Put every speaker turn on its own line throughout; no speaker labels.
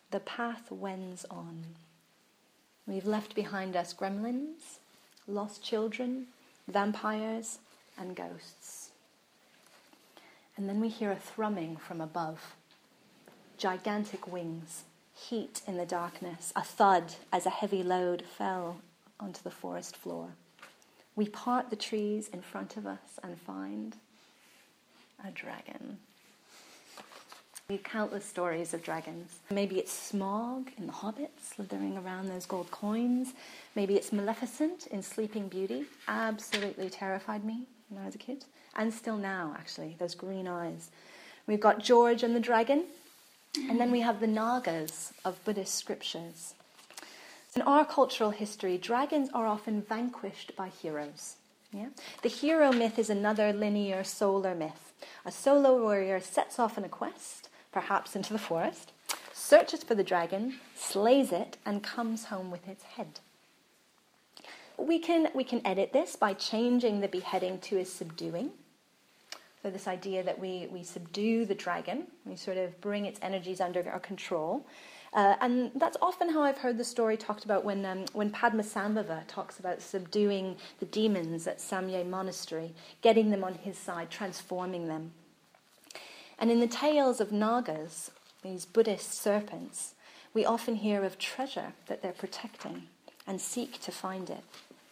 the path wends on. We've left behind us gremlins, lost children, vampires, and ghosts. And then we hear a thrumming from above. Gigantic wings, heat in the darkness, a thud as a heavy load fell onto the forest floor. We part the trees in front of us and find a dragon. We have countless stories of dragons. Maybe it's Smaug in The Hobbit, slithering around those gold coins. Maybe it's Maleficent in Sleeping Beauty. Absolutely terrified me when I was a kid. And still now, actually, those green eyes. We've got George and the dragon. And then we have the Nagas of Buddhist scriptures. In our cultural history, dragons are often vanquished by heroes. Yeah? The hero myth is another linear solar myth. A solo warrior sets off on a quest, perhaps into the forest, searches for the dragon, slays it, and comes home with its head. We can edit this by changing the beheading to a subduing. So this idea that we subdue the dragon, we sort of bring its energies under our control. And that's often how I've heard the story talked about when Padmasambhava talks about subduing the demons at Samye Monastery, getting them on his side, transforming them. And in the tales of Nagas, these Buddhist serpents, we often hear of treasure that they're protecting and seek to find it.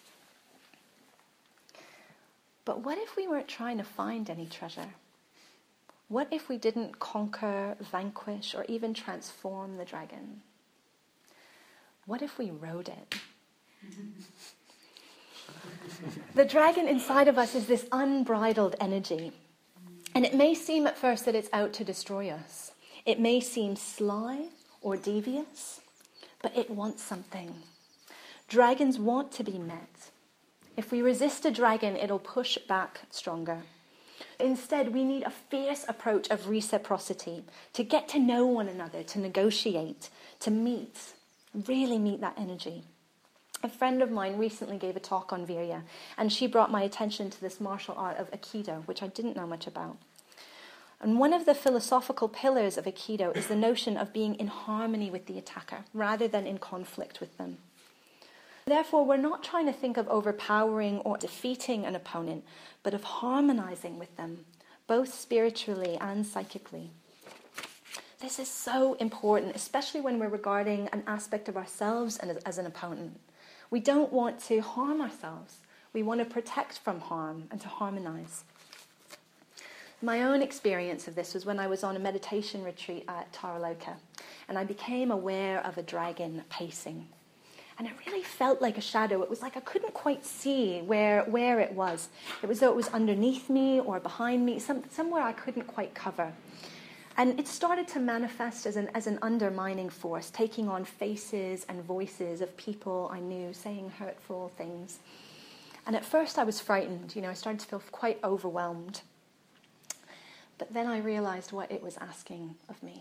But what if we weren't trying to find any treasure? What if we didn't conquer, vanquish, or even transform the dragon? What if we rode it? The dragon inside of us is this unbridled energy. And it may seem at first that it's out to destroy us. It may seem sly or devious, but it wants something. Dragons want to be met. If we resist a dragon, it'll push back stronger. Instead, we need a fierce approach of reciprocity to get to know one another, to negotiate, to meet, really meet that energy. A friend of mine recently gave a talk on Virya, and she brought my attention to this martial art of Aikido, which I didn't know much about. And one of the philosophical pillars of Aikido is the notion of being in harmony with the attacker, rather than in conflict with them. Therefore, we're not trying to think of overpowering or defeating an opponent, but of harmonizing with them, both spiritually and psychically. This is so important, especially when we're regarding an aspect of ourselves as an opponent. We don't want to harm ourselves. We want to protect from harm and to harmonize. My own experience of this was when I was on a meditation retreat at Taraloka, and I became aware of a dragon pacing. And it really felt like a shadow. It was like I couldn't quite see where it was. It was though it was underneath me or behind me, somewhere I couldn't quite cover. And it started to manifest as an undermining force, taking on faces and voices of people I knew, saying hurtful things. And at first I was frightened. I started to feel quite overwhelmed. But then I realized what it was asking of me.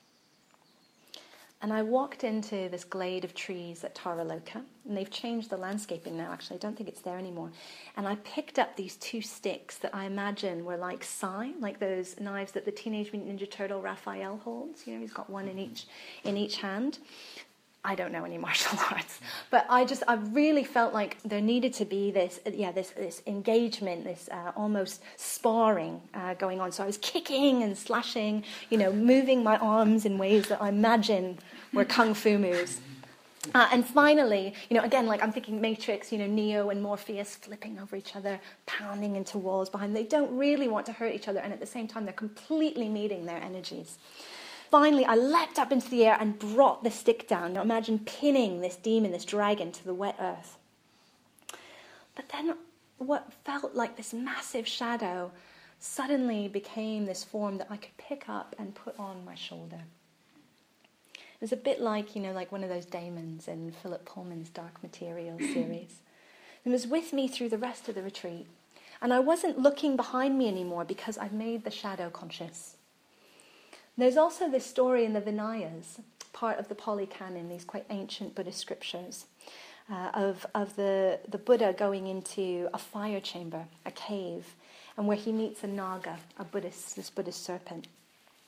And I walked into this glade of trees at Taraloka, and they've changed the landscaping now, actually. I don't think it's there anymore. And I picked up these two sticks that I imagine were like sai, like those knives that the Teenage Mutant Ninja Turtle Raphael holds. He's got one in each hand. I don't know any martial arts, but I really felt like there needed to be this engagement, this almost sparring going on. So I was kicking and slashing, moving my arms in ways that I imagine were kung fu moves. And finally, again, like I'm thinking Matrix, Neo and Morpheus flipping over each other, pounding into walls behind them. They don't really want to hurt each other, and at the same time, they're completely meeting their energies. Finally, I leapt up into the air and brought the stick down. Imagine pinning this demon, this dragon, to the wet earth. But then what felt like this massive shadow suddenly became this form that I could pick up and put on my shoulder. It was a bit like, like one of those daemons in Philip Pullman's Dark Materials series. It was with me through the rest of the retreat. And I wasn't looking behind me anymore because I'd made the shadow conscious. There's also this story in the Vinayas, part of the Pali Canon, these quite ancient Buddhist scriptures, of the Buddha going into a fire chamber, a cave, and where he meets a Naga, this Buddhist serpent.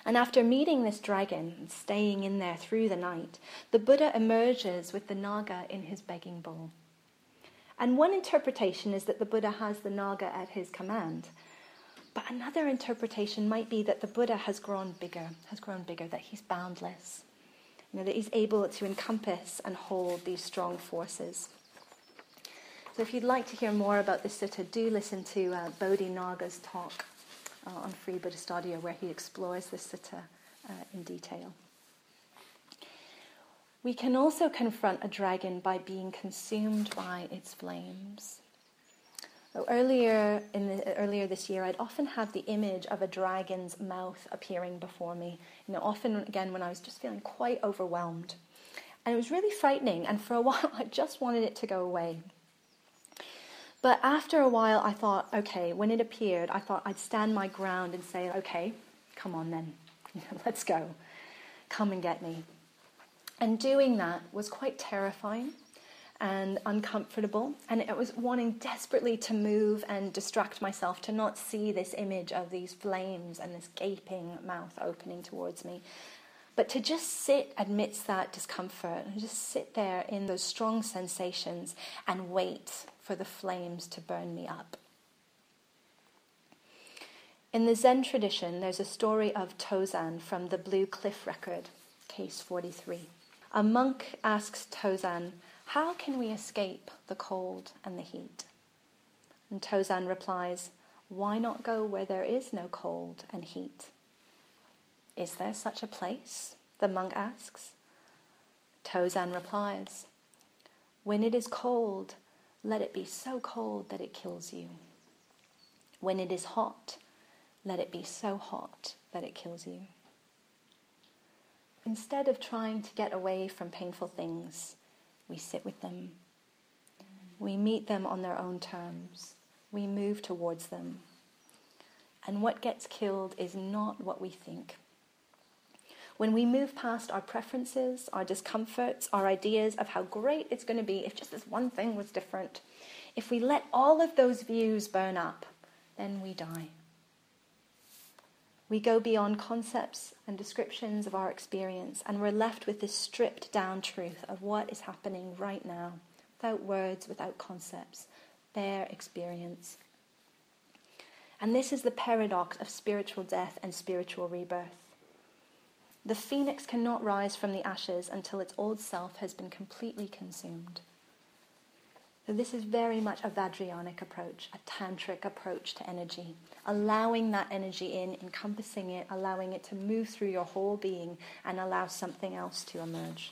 And after meeting this dragon and staying in there through the night, the Buddha emerges with the Naga in his begging bowl. And one interpretation is that the Buddha has the Naga at his command. But another interpretation might be that the Buddha has grown bigger, that he's boundless. That he's able to encompass and hold these strong forces. So if you'd like to hear more about this sutta, do listen to Bodhi Naga's talk on Free Buddhist Audio, where he explores this sutta in detail. We can also confront a dragon by being consumed by its flames. So earlier this year, I'd often have the image of a dragon's mouth appearing before me. Often again when I was just feeling quite overwhelmed, and it was really frightening. And for a while, I just wanted it to go away. But after a while, I thought, okay, when it appeared, I thought I'd stand my ground and say, okay, come on then, let's go. Come and get me. And doing that was quite terrifying and uncomfortable. And I was wanting desperately to move and distract myself, to not see this image of these flames and this gaping mouth opening towards me. But to just sit amidst that discomfort and just sit there in those strong sensations and wait for the flames to burn me up. In the Zen tradition, there's a story of Tozan from the Blue Cliff Record, case 43. A monk asks Tozan, "How can we escape the cold and the heat?" And Tozan replies, "Why not go where there is no cold and heat?" "Is there such a place?" the monk asks. Tozan replies, "When it is cold, let it be so cold that it kills you. When it is hot, let it be so hot that it kills you." Instead of trying to get away from painful things, we sit with them. We meet them on their own terms. We move towards them. And what gets killed is not what we think. When we move past our preferences, our discomforts, our ideas of how great it's going to be if just this one thing was different, if we let all of those views burn up, then we die. We go beyond concepts and descriptions of our experience, and we're left with this stripped down truth of what is happening right now, without words, without concepts, bare experience. And this is the paradox of spiritual death and spiritual rebirth. The phoenix cannot rise from the ashes until its old self has been completely consumed. So this is very much a Vajrayanic approach, a tantric approach to energy, allowing that energy in, encompassing it, allowing it to move through your whole being and allow something else to emerge.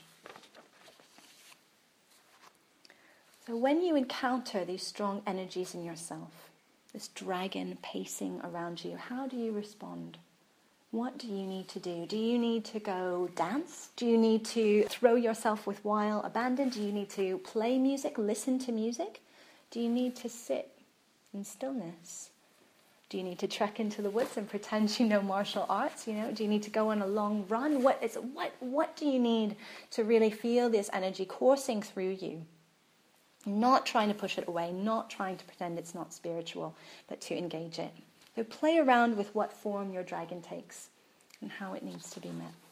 So when you encounter these strong energies in yourself, this dragon pacing around you, how do you respond? What do you need to do? Do you need to go dance? Do you need to throw yourself with wild abandon? Do you need to play music, listen to music? Do you need to sit in stillness? Do you need to trek into the woods and pretend you know martial arts? Do you need to go on a long run? What do you need to really feel this energy coursing through you? Not trying to push it away, not trying to pretend it's not spiritual, but to engage it. So play around with what form your dragon takes and how it needs to be met.